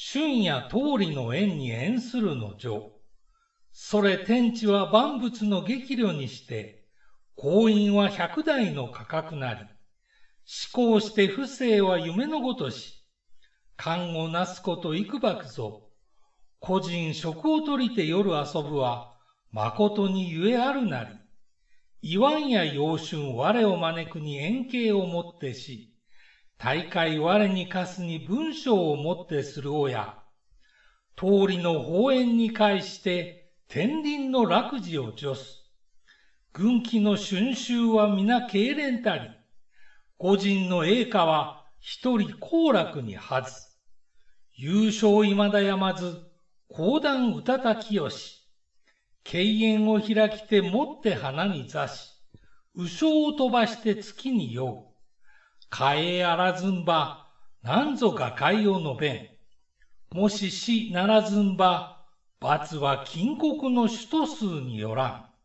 春や通りの縁に縁するの序。それ天地は万物の激慮にして、光陰は百代の価格なり。思考して不正は夢のごとし。勘をなすこと幾ばくぞ。個人職を取りて夜遊ぶは、誠にゆえあるなり。言わんや陽春我を招くに円形をもってし、大会我に課すに文章をもってするおや、通りの法縁に返して天輪の楽事を助す。軍記の春秋は皆痙攣たり、個人の栄華は一人好楽にはず。優勝未だやまず、講談歌たきよし。敬遠を開きてもって花に座し、右将を飛ばして月に酔う。かえあらずんば、なんぞ画界を述べん。もし死ならずんば、罰は禁国の首都数によらん。